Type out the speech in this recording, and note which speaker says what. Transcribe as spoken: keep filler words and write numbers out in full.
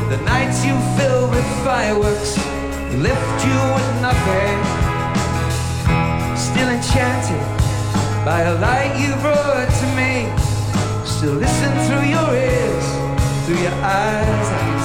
Speaker 1: The nights you fill with fireworks left you with nothing. Still enchanted by a light you brought to me. Still listen through your ears, through your eyes.